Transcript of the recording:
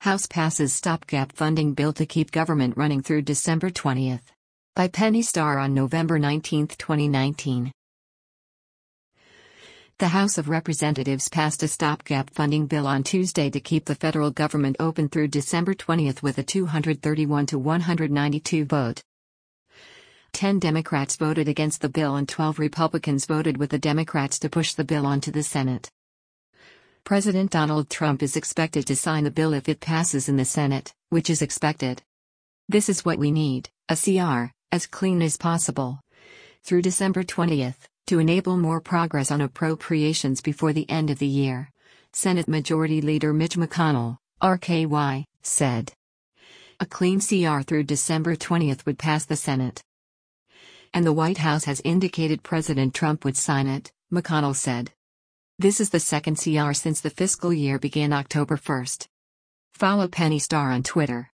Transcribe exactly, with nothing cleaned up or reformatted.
House passes stopgap funding bill to keep government running through December twentieth. By Penny Starr on November nineteenth, twenty nineteen. The House of Representatives passed a stopgap funding bill on Tuesday to keep the federal government open through December twentieth with a two hundred thirty-one to one hundred ninety-two vote. Ten Democrats voted against the bill and twelve Republicans voted with the Democrats to push the bill onto the Senate. President Donald Trump is expected to sign the bill if it passes in the Senate, which is expected. This is what we need, a C R, as clean as possible, through December twentieth, to enable more progress on appropriations before the end of the year, Senate Majority Leader Mitch McConnell, R K Y, said. A clean C R through December twentieth would pass the Senate. And the White House has indicated President Trump would sign it, McConnell said. This is the second C R since the fiscal year began October first. Follow Penny Starr on Twitter.